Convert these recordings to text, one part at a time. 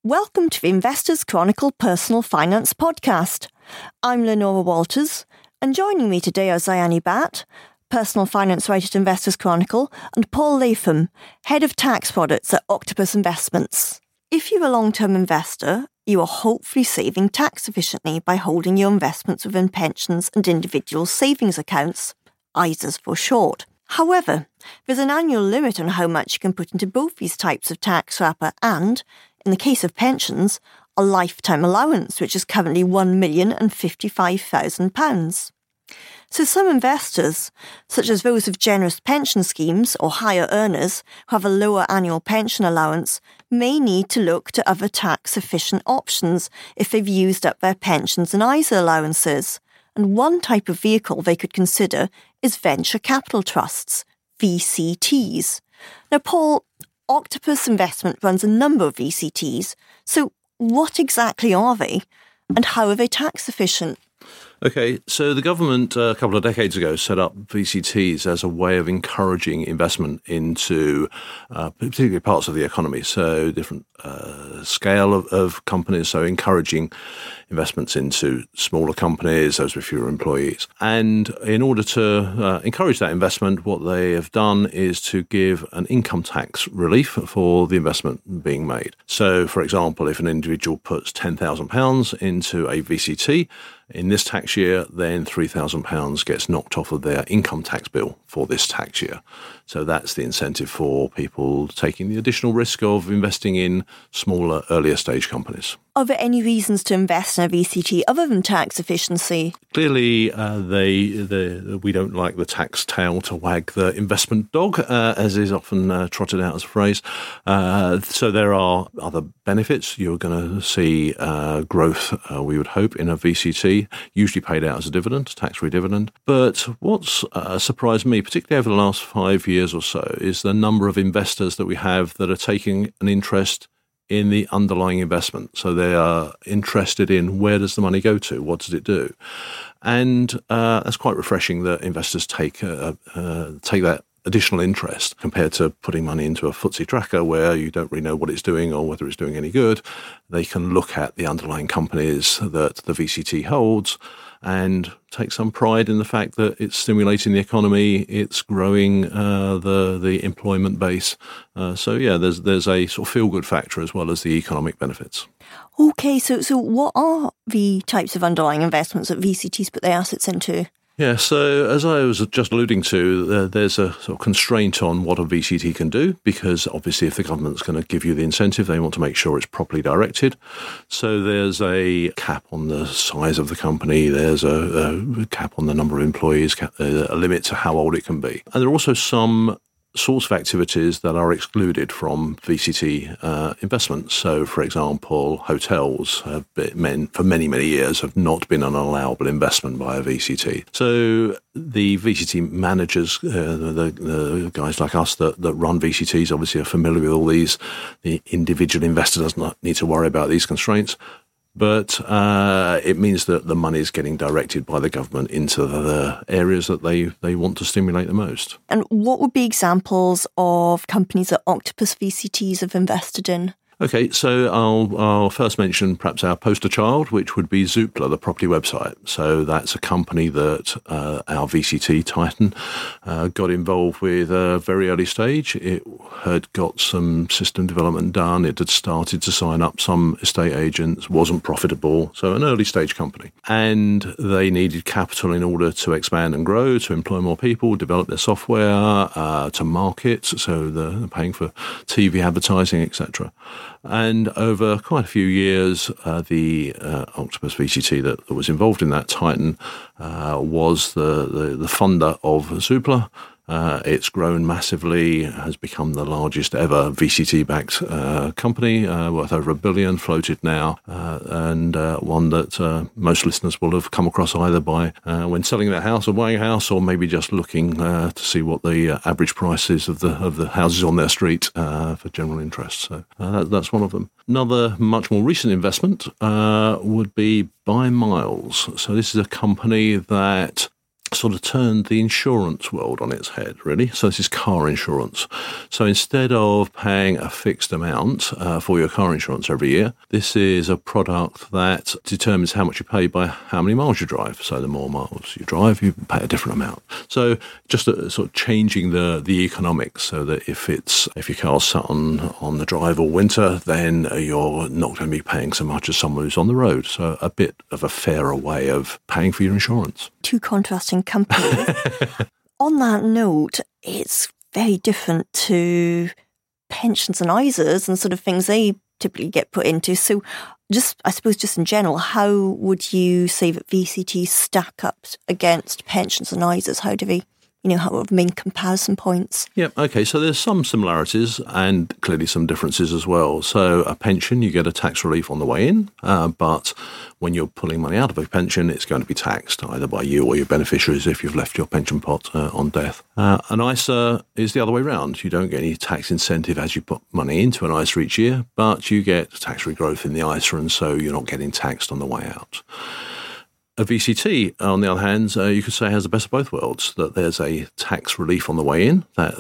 Welcome to the Investors Chronicle Personal Finance Podcast. I'm Lenora Walters, and joining me today are Ziani Bhatt, personal finance writer at Investors Chronicle, and Paul Latham, head of tax products at Octopus Investments. If you're a long-term investor, you are hopefully saving tax efficiently by holding your investments within pensions and individual savings accounts, ISAs for short. However, there's an annual limit on how much you can put into both these types of tax wrapper and, in the case of pensions, a lifetime allowance, which is currently £1,055,000. So some investors, such as those with generous pension schemes or higher earners who have a lower annual pension allowance, may need to look to other tax-efficient options if they've used up their pensions and ISA allowances. And one type of vehicle they could consider is venture capital trusts, VCTs. Now, Paul, Octopus Investment runs a number of VCTs, so what exactly are they, and how are they tax efficient? Okay, so the government a couple of decades ago set up VCTs as a way of encouraging investment into particularly parts of the economy, so different scale of companies, so encouraging investments into smaller companies, those with fewer employees. And in order to encourage that investment, what they have done is to give an income tax relief for the investment being made. So, for example, if an individual puts £10,000 into a VCT, in this tax year, then £3,000 gets knocked off of their income tax bill for this tax year. So that's the incentive for people taking the additional risk of investing in smaller, earlier stage companies. Are there any reasons to invest in a VCT other than tax efficiency? Clearly, we don't like the tax tail to wag the investment dog, as is often trotted out as a phrase. So there are other benefits. You're going to see growth, we would hope, in a VCT, usually paid out as a dividend, tax-free dividend. But what's surprised me, particularly over the last 5 years or so, is the number of investors that we have that are taking an interest in the underlying investment. So they are interested in where does the money go to, what does it do? And that's quite refreshing that investors take that additional interest compared to putting money into a FTSE tracker where you don't really know what it's doing or whether it's doing any good. They can look at the underlying companies that the VCT holds and take some pride in the fact that it's stimulating the economy, it's growing the employment base. So there's a sort of feel-good factor as well as the economic benefits. Okay, so what are the types of underlying investments that VCTs put their assets into? Yeah, so as I was just alluding to, there's a sort of constraint on what a VCT can do because obviously if the government's going to give you the incentive, they want to make sure it's properly directed. So there's a cap on the size of the company, there's a cap on the number of employees, a limit to how old it can be. And there are also some sorts of activities that are excluded from VCT investments. So, for example, hotels have been, for many, many years, have not been an allowable investment by a VCT. So the VCT managers, the guys like us that run VCTs, obviously are familiar with all these. The individual investor does not need to worry about these constraints. But it means that the money is getting directed by the government into the areas that they want to stimulate the most. And what would be examples of companies that Octopus VCTs have invested in? Okay, so I'll first mention perhaps our poster child, which would be Zoopla, the property website. So that's a company that our VCT, Titan, got involved with a very early stage. It had got some system development done. It had started to sign up some estate agents, wasn't profitable. So an early stage company. And they needed capital in order to expand and grow, to employ more people, develop their software, to market. So they're paying for TV advertising, etc. And over quite a few years, the Octopus VCT that was involved in that, Titan, was the funder of Zoopla. It's grown massively, has become the largest ever VCT-backed company, worth over $1 billion, floated now, and one that most listeners will have come across either by when selling their house or buying a house, or maybe just looking to see what the average price is of the houses on their street for general interest. So that's one of them. Another much more recent investment would be By Miles. So this is a company that sort of turned the insurance world on its head, really. So this is car insurance. So instead of paying a fixed amount for your car insurance every year, this is a product that determines how much you pay by how many miles you drive. So the more miles you drive, you pay a different amount. So just sort of changing the economics so that if your car's sat on the drive all winter, then you're not going to be paying so much as someone who's on the road. So a bit of a fairer way of paying for your insurance. Two contrasting companies. On that note, it's very different to pensions and ISAs and sort of things they typically get put into. So I suppose just in general, how would you say that VCTs stack up against pensions and ISAs? How do they, how are the main comparison points? Yeah, okay, so there's some similarities and clearly some differences as well. So a pension, you get a tax relief on the way in, but when you're pulling money out of a pension, it's going to be taxed either by you or your beneficiaries if you've left your pension pot on death. An ISA is the other way around. You don't get any tax incentive as you put money into an ISA each year, but you get tax-free growth in the ISA, and so you're not getting taxed on the way out. A VCT, on the other hand, you could say has the best of both worlds, that there's a tax relief on the way in, that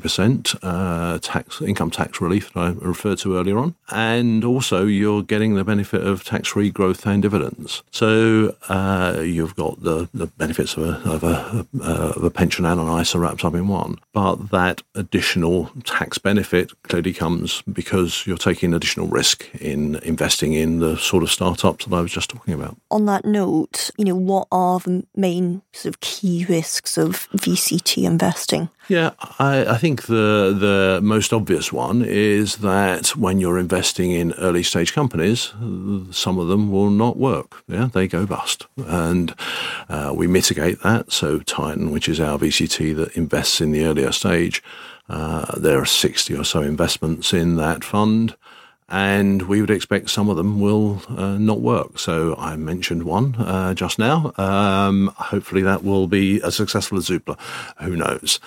30% income tax relief that I referred to earlier on, and also you're getting the benefit of tax-free growth and dividends. So you've got the benefits of a pension and an ISA wrapped up in one, but that additional tax benefit clearly comes because you're taking additional risk in investing in the sort of startups that I was just talking about. On that note, what are the main sort of key risks of VCT investing? Yeah, I think the most obvious one is that when you're investing in early stage companies, some of them will not work. Yeah, they go bust. And we mitigate that. So Titan, which is our VCT that invests in the earlier stage, there are 60 or so investments in that fund. And we would expect some of them will not work. So I mentioned one just now. Hopefully that will be as successful as Zoopla. Who knows?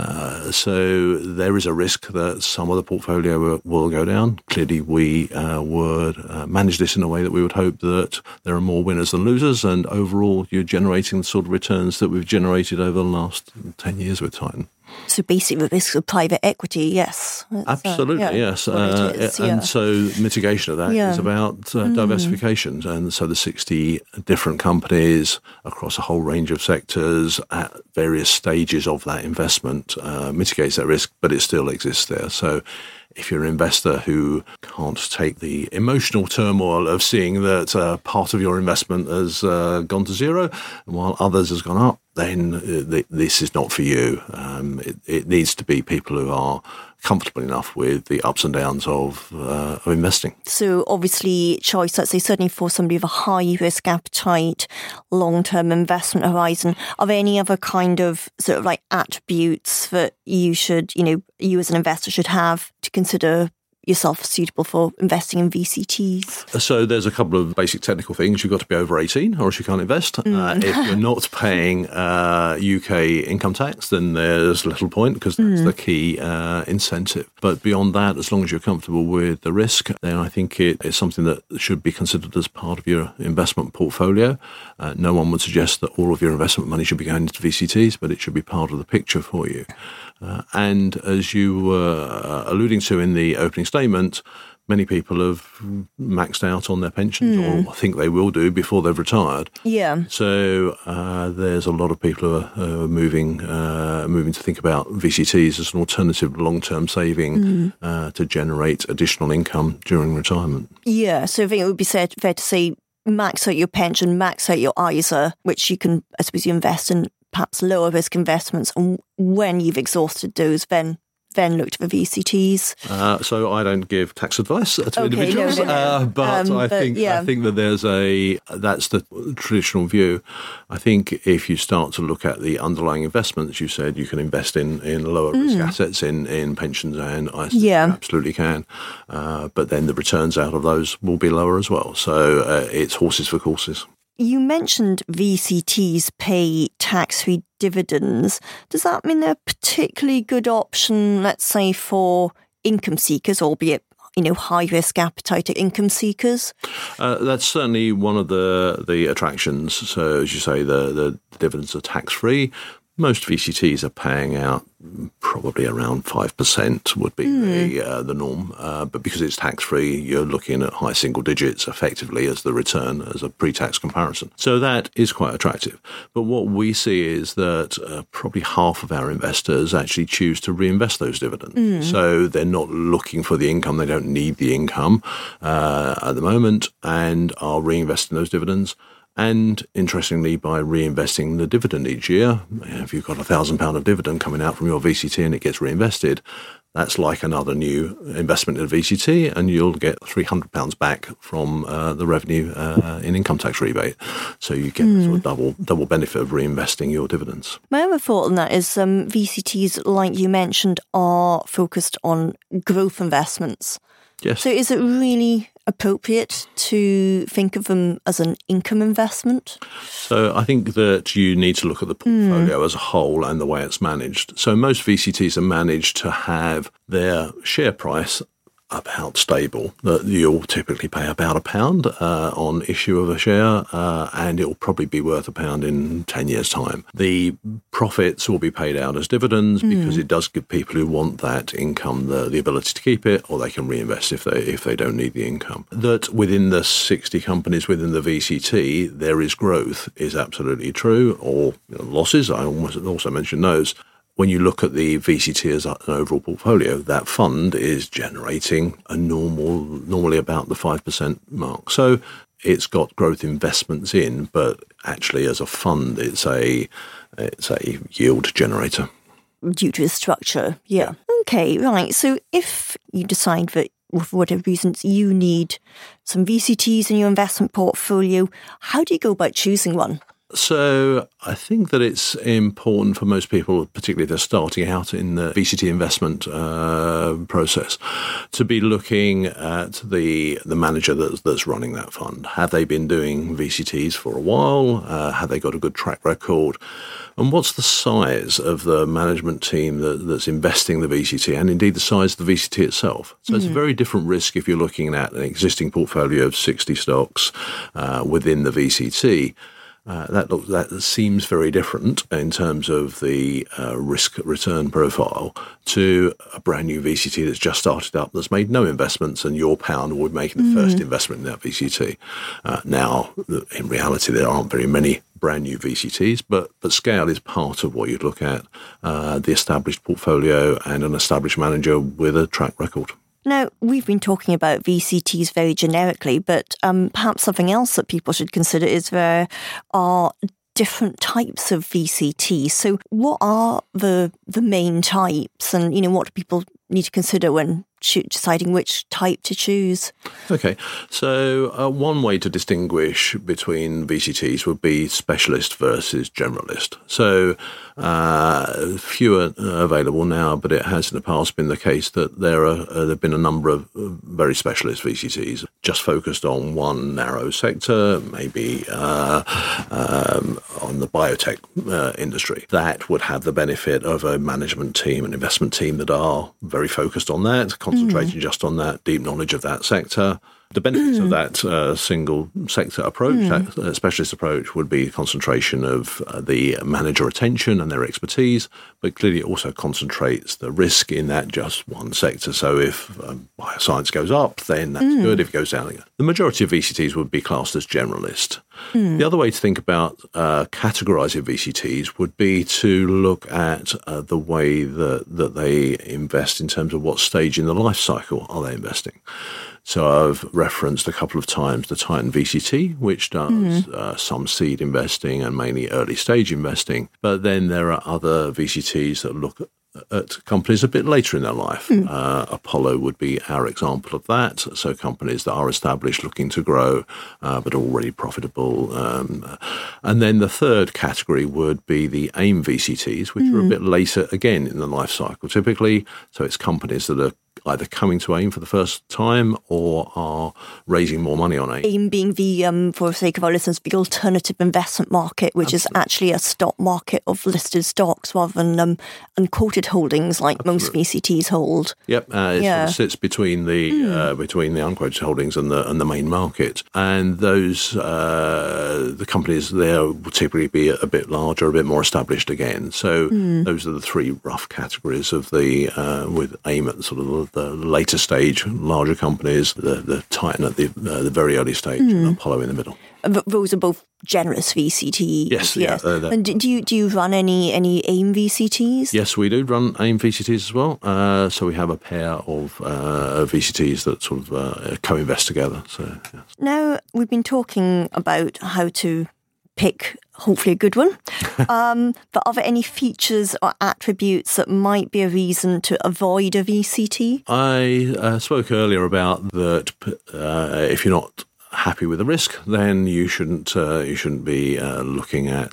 So there is a risk that some of the portfolio will go down. Clearly we would manage this in a way that we would hope that there are more winners than losers, and overall you're generating the sort of returns that we've generated over the last 10 years with Titan. So basically the risk of private equity, yes. Absolutely, yes. And so mitigation of that is about diversification. And so the 60 different companies across a whole range of sectors at various stages of that investment mitigates that risk, but it still exists there. So if you're an investor who can't take the emotional turmoil of seeing that part of your investment has gone to zero while others has gone up, then this is not for you. It needs to be people who are comfortable enough with the ups and downs of investing. So obviously choice, let's say certainly for somebody with a high risk appetite, long-term investment horizon, are there any other kind of sort of like attributes that you should, you as an investor should have to consider yourself suitable for investing in VCTs? So there's a couple of basic technical things. You've got to be over 18 or else you can't invest. If you're not paying UK income tax, then there's little point because that's the key incentive. But beyond that, as long as you're comfortable with the risk, then I think it is something that should be considered as part of your investment portfolio. No one would suggest that all of your investment money should be going into VCTs, but it should be part of the picture for you. And as you were alluding to in the opening statement, many people have maxed out on their pensions or think they will do before they've retired. Yeah. So there's a lot of people who are moving to think about VCTs as an alternative long-term saving to generate additional income during retirement. Yeah, so I think it would be fair to say max out your pension, max out your ISA, which you can, I suppose, you invest in perhaps lower risk investments, and when you've exhausted those, then look to the VCTs. So I don't give tax advice to individuals, but I think that that's the traditional view. I think if you start to look at the underlying investments, you said you can invest in lower risk assets in pensions and ISAs. Yeah. You absolutely can. But then the returns out of those will be lower as well. So it's horses for courses. You mentioned VCTs pay tax-free dividends. Does that mean they're a particularly good option, let's say, for income seekers, albeit high risk appetite income seekers? That's certainly one of the attractions. So as you say, the dividends are tax free. Most VCTs are paying out probably around 5% would be the norm. But because it's tax-free, you're looking at high single digits effectively as the return, as a pre-tax comparison. So that is quite attractive. But what we see is that probably half of our investors actually choose to reinvest those dividends. So they're not looking for the income. They don't need the income at the moment and are reinvesting those dividends. And interestingly, by reinvesting the dividend each year, if you've got £1,000 of dividend coming out from your VCT and it gets reinvested, that's like another new investment in a VCT, and you'll get £300 back from the revenue in income tax rebate. So you get sort of double benefit of reinvesting your dividends. My other thought on that is VCTs, like you mentioned, are focused on growth investments. Yes. So is it really appropriate to think of them as an income investment? So I think that you need to look at the portfolio as a whole and the way it's managed. So most VCTs are managed to have their share price about stable, that you'll typically pay about £1 on issue of a share, and it will probably be worth £1 in 10 years' time. The profits will be paid out as dividends because it does give people who want that income the ability to keep it, or they can reinvest if they don't need the income. That within the 60 companies within the VCT, there is growth is absolutely true, or losses. I also mentioned those. When you look at the VCT as an overall portfolio, that fund is generating normally about the 5% mark. So it's got growth investments in, but actually as a fund, it's a yield generator. Due to its structure, yeah. Okay, right. So if you decide that, for whatever reasons, you need some VCTs in your investment portfolio, how do you go about choosing one? So I think that it's important for most people, particularly if they're starting out in the VCT investment process, to be looking at the manager that's running that fund. Have they been doing VCTs for a while? Have they got a good track record? And what's the size of the management team that's investing the VCT, and indeed the size of the VCT itself? So it's a very different risk if you're looking at an existing portfolio of 60 stocks within the VCT. That seems very different in terms of the risk-return profile to a brand new VCT that's just started up, that's made no investments, and your pound would make the first investment in that VCT. Now, in reality, there aren't very many brand new VCTs, but scale is part of what you'd look at, the established portfolio and an established manager with a track record. Now, we've been talking about VCTs very generically, but perhaps something else that people should consider is there are different types of VCTs. So what are the main types, and what do people need to consider when deciding which type to choose? Okay, so one way to distinguish between VCTs would be specialist versus generalist. So fewer available now, but it has in the past been the case that there have been a number of very specialist VCTs just focused on one narrow sector, maybe on the biotech industry. That would have the benefit of a management team, an investment team that are very focused on that, concentrating just on that, deep knowledge of that sector. The benefits of that single sector approach, that specialist approach, would be concentration of the manager attention and their expertise, but clearly it also concentrates the risk in that just one sector. So if bioscience goes up, then that's good. If it goes down, the majority of VCTs would be classed as generalist. The other way to think about categorizing VCTs would be to look at the way that they invest in terms of what stage in the life cycle are they investing. So I've referenced a couple of times the Titan VCT, which does some seed investing and mainly early stage investing. But then there are other VCTs that look at companies a bit later in their life. Apollo would be our example of that. So companies that are established, looking to grow, but already profitable. And then the third category would be the AIM VCTs, which are a bit later again in the life cycle typically. So it's companies that are either coming to AIM for the first time or are raising more money on AIM. AIM being the, for the sake of our listeners, the alternative investment market, which is actually a stock market of listed stocks rather than unquoted holdings like most VCTs hold. Yep, it sort of sits between the unquoted holdings and the main market, and those the companies there will typically be a bit larger, a bit more established again. So those are the three rough categories of the with AIM at sort of the later stage, larger companies, the Titan at the very early stage, and Apollo in the middle. Those are both generous VCTs. Yes. And do you run any AIM VCTs? Yes, we do run AIM VCTs as well. So we have a pair of VCTs that sort of co-invest together. So yes. Now, we've been talking about how to pick, hopefully, a good one. But are there any features or attributes that might be a reason to avoid a VCT? I spoke earlier about that if you're not happy with the risk, then you shouldn't be looking at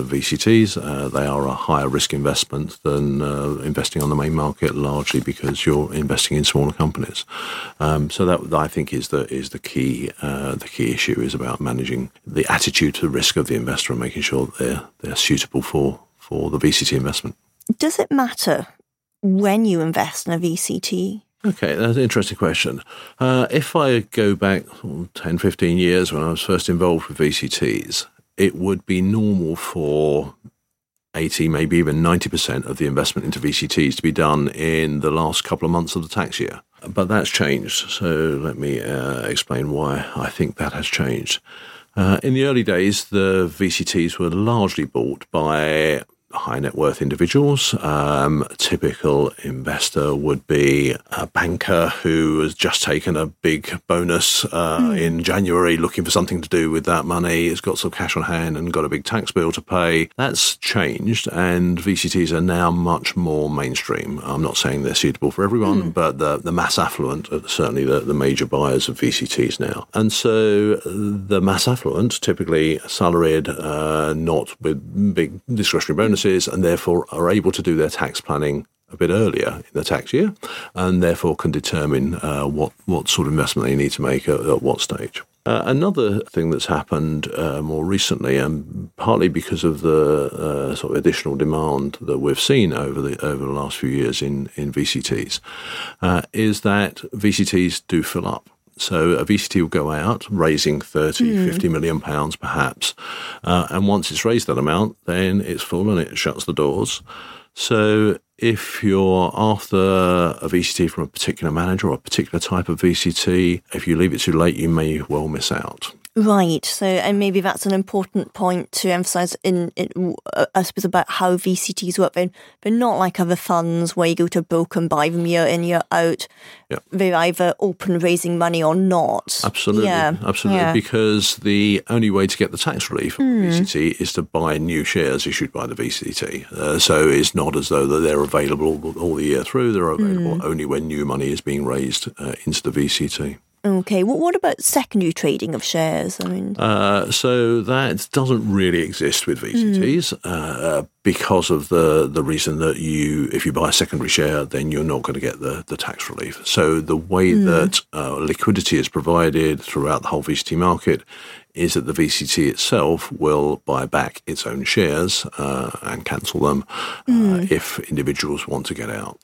VCTs. They are a higher risk investment than investing on the main market, largely because you're investing in smaller companies. So that I think is the key. The key issue is about managing the attitude to the risk of the investor and making sure that they're suitable for the VCT investment. Does it matter when you invest in a VCT? Okay, that's an interesting question. If I go back 10, 15 years when I was first involved with VCTs, it would be normal for 80, maybe even 90% of the investment into VCTs to be done in the last couple of months of the tax year. But that's changed. So let me explain why I think that has changed. In the early days, the VCTs were largely bought by high net worth individuals. A typical investor would be a banker who has just taken a big bonus in January, looking for something to do with that money, has got some cash on hand and got a big tax bill to pay. That's changed, and VCTs are now much more mainstream. I'm not saying they're suitable for everyone, but the mass affluent are certainly the major buyers of VCTs now. And so the mass affluent, typically salaried, not with big discretionary bonuses, and therefore are able to do their tax planning a bit earlier in the tax year, and therefore can determine what sort of investment they need to make at what stage. Another thing that's happened more recently, and partly because of the sort of additional demand that we've seen over the last few years in VCTs, is that VCTs do fill up. So a VCT will go out raising 30, 50 million pounds perhaps. And once it's raised that amount, then it's full and it shuts the doors. So if you're after a VCT from a particular manager or a particular type of VCT, if you leave it too late, you may well miss out. Right. So, and maybe that's an important point to emphasise I suppose, about how VCTs work. They're not like other funds where you go to a broker and buy them year in, year out. Yep. They're either open raising money or not. Absolutely. Absolutely. Yeah. Because the only way to get the tax relief from VCT is to buy new shares issued by the VCT. So it's not as though that they're available all the year through. They're available only when new money is being raised into the VCT. Okay. Well, what about secondary trading of shares? I mean, so that doesn't really exist with VCTs because of the reason that if you buy a secondary share, then you're not going to get the tax relief. So the way that liquidity is provided throughout the whole VCT market is that the VCT itself will buy back its own shares and cancel them if individuals want to get out.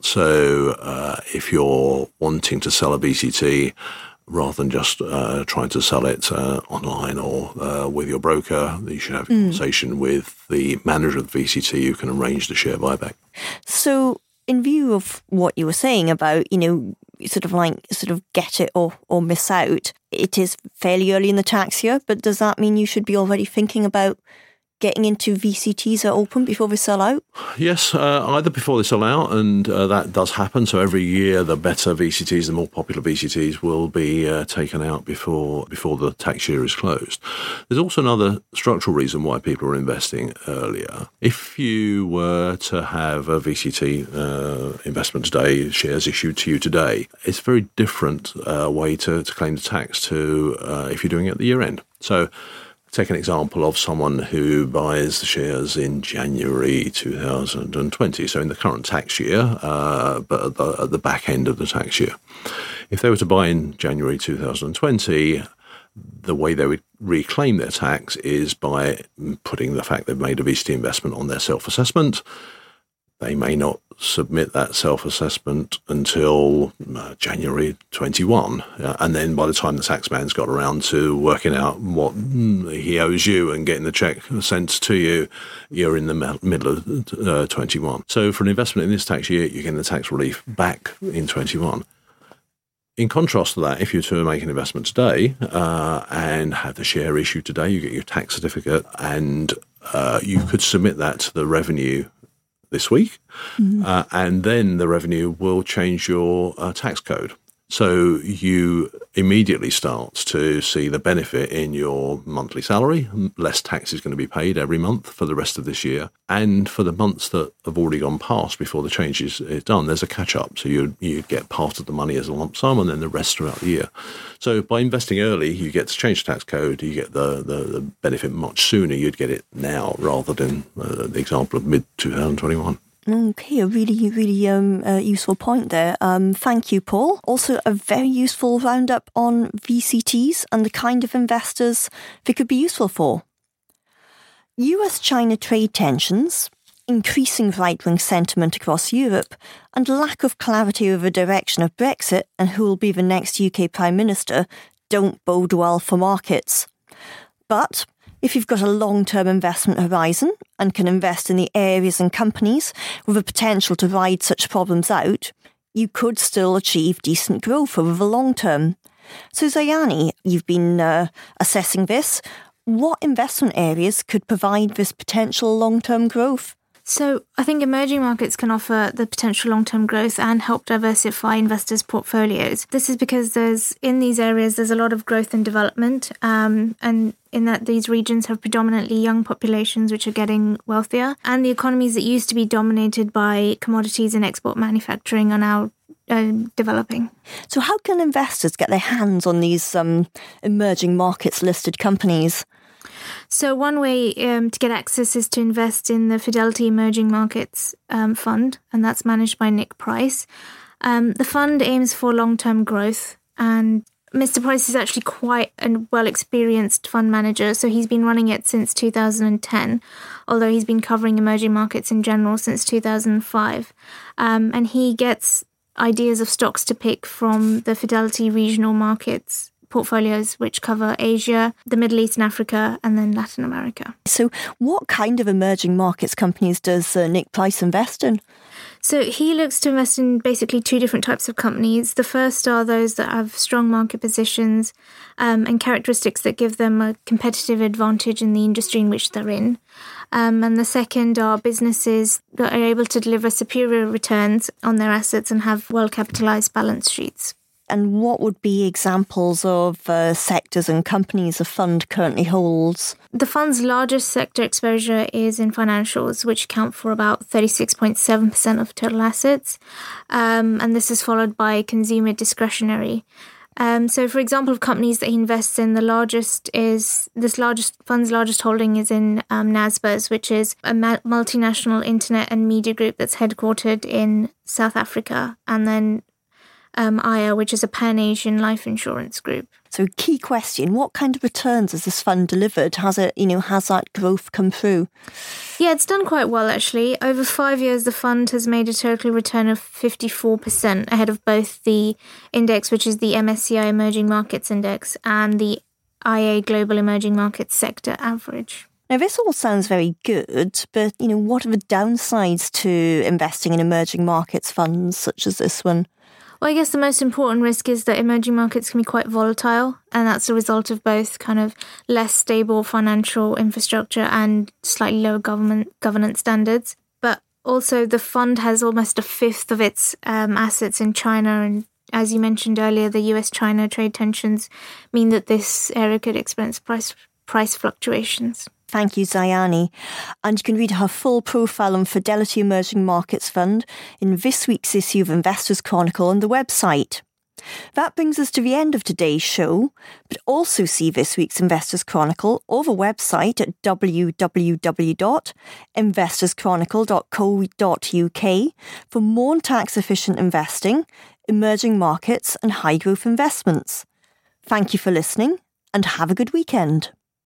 So if you're wanting to sell a VCT, rather than just trying to sell it online or with your broker, you should have a conversation with the manager of the VCT who can arrange the share buyback. So in view of what you were saying about, sort of get it or miss out, it is fairly early in the tax year, but does that mean you should be already thinking about getting into VCTs that open before they sell out? Yes, either before they sell out, and that does happen. So every year, the better VCTs, the more popular VCTs will be taken out before the tax year is closed. There's also another structural reason why people are investing earlier. If you were to have a VCT investment today, shares issued to you today, it's a very different way to claim the tax to if you're doing it at the year end. So Take an example of someone who buys the shares in January 2020, so in the current tax year, but at the back end of the tax year. If they were to buy in January 2020, the way they would reclaim their tax is by putting the fact they've made a VCT investment on their self-assessment. They may not submit that self-assessment until January 21. And then by the time the taxman's got around to working out what he owes you and getting the check sent to you, you're in the middle of 21. So for an investment in this tax year, you're getting the tax relief back in 21. In contrast to that, if you were to make an investment today and have the share issued today, you get your tax certificate and you could submit that to the revenue this week, and then the revenue will change your tax code. So you immediately start to see the benefit in your monthly salary. Less tax is going to be paid every month for the rest of this year. And for the months that have already gone past before the change is done, there's a catch-up. So you get part of the money as a lump sum and then the rest throughout the year. So by investing early, you get to change the tax code. You get the benefit much sooner. You'd get it now rather than the example of mid-2021. Okay, a really, really useful point there. Thank you, Paul. Also, a very useful roundup on VCTs and the kind of investors they could be useful for. US-China trade tensions, increasing right-wing sentiment across Europe, and lack of clarity over the direction of Brexit and who will be the next UK Prime Minister don't bode well for markets. But if you've got a long-term investment horizon and can invest in the areas and companies with the potential to ride such problems out, you could still achieve decent growth over the long term. So Zayani, you've been assessing this. What investment areas could provide this potential long-term growth? So I think emerging markets can offer the potential long-term growth and help diversify investors' portfolios. This is because in these areas there's a lot of growth and development, and in that these regions have predominantly young populations which are getting wealthier, and the economies that used to be dominated by commodities and export manufacturing are now developing. So how can investors get their hands on these emerging markets listed companies? So one way to get access is to invest in the Fidelity Emerging Markets Fund, and that's managed by Nick Price. The fund aims for long-term growth, and Mr. Price is actually quite a well-experienced fund manager, so he's been running it since 2010, although he's been covering emerging markets in general since 2005. And he gets ideas of stocks to pick from the Fidelity Regional Markets portfolios, which cover Asia, the Middle East and Africa, and then Latin America. So what kind of emerging markets companies does Nick Price invest in? So he looks to invest in basically two different types of companies. The first are those that have strong market positions and characteristics that give them a competitive advantage in the industry in which they're in. And the second are businesses that are able to deliver superior returns on their assets and have well-capitalized balance sheets. And what would be examples of sectors and companies the fund currently holds? The fund's largest sector exposure is in financials, which account for about 36.7% of total assets. And this is followed by consumer discretionary. So, for example, of companies that he invests in, fund's largest holding is in Naspers, which is a multinational internet and media group that's headquartered in South Africa, and then Aya, which is a pan-Asian life insurance group. So, key question: what kind of returns has this fund delivered? Has that growth come through? Yeah, it's done quite well actually. Over 5 years, the fund has made a total return of 54%, ahead of both the index, which is the MSCI Emerging Markets Index, and the IA Global Emerging Markets Sector Average. Now, this all sounds very good, but what are the downsides to investing in emerging markets funds such as this one? Well, I guess the most important risk is that emerging markets can be quite volatile, and that's a result of both kind of less stable financial infrastructure and slightly lower governance standards. But also the fund has almost a fifth of its assets in China, and as you mentioned earlier, the US-China trade tensions mean that this area could experience price fluctuations. Thank you, Zayani. And you can read her full profile on Fidelity Emerging Markets Fund in this week's issue of Investors Chronicle on the website. That brings us to the end of today's show, but also see this week's Investors Chronicle over website at www.investorschronicle.co.uk for more tax-efficient investing, emerging markets and high-growth investments. Thank you for listening and have a good weekend.